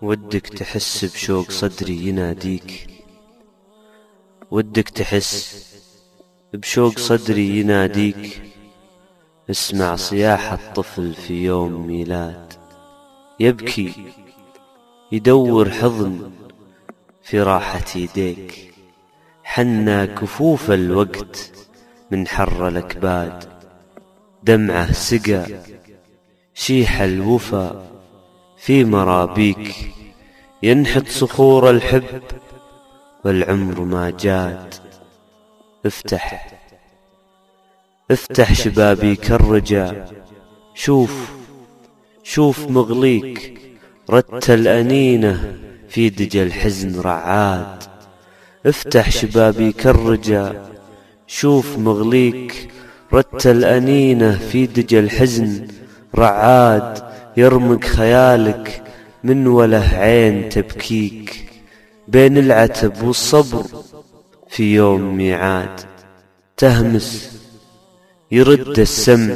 ودك تحس بشوق صدري يناديك، ودك تحس بشوق صدري يناديك. اسمع صياح الطفل في يوم ميلاد، يبكي يدور حضن في راحة يديك. حنى كفوف الوقت من حر الأكباد، دمعه سقى شيح الوفا في مرابيك. ينحت صخور الحب والعمر ما جاد. افتح شبابيك الرجا، شوف مغليك. رتل أنينه في دجى الحزن رعاد. افتح شبابيك الرجا، شوف مغليك. رتل أنينه في دجى الحزن رعاد. يرمق خيالك من وله عين تبكيك، بين العتب والصبر في يوم ميعاد. تهمس يرد السمع،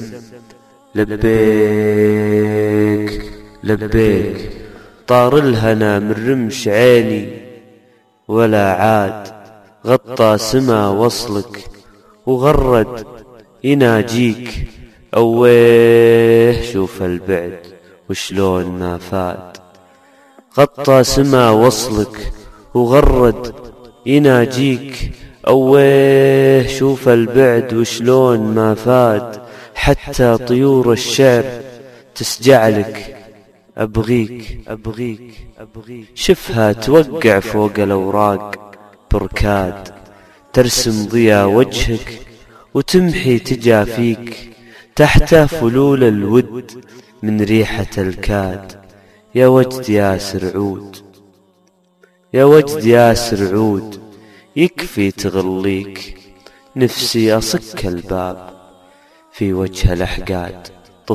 لبيك لبيك. طار الهنا من رمش عيني ولا عاد. غطى سما وصلك وغرد يناجيك. أويه شوف البعد وشلون ما فاد. غطى سما وصلك وغرد يناجيك. أويه شوف البعد وشلون ما فاد. حتى طيور الشعر تسجعلك، أبغيك أبغيك أبغيك. شفها توقع فوق الأوراق بركاد، ترسم ضيا وجهك وتمحي تجافيك. تحت فلول الود من ريحة الكاد. يا وجد يا سرعود، يا وجد يا سرعود. يكفي تغليك، نفسي أصك الباب في وجه الأحقاد.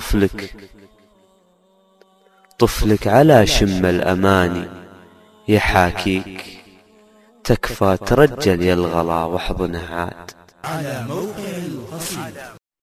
طفلك على شم الأماني يحاكيك. تكفى ترجل يا الغلا واحضنه عاد.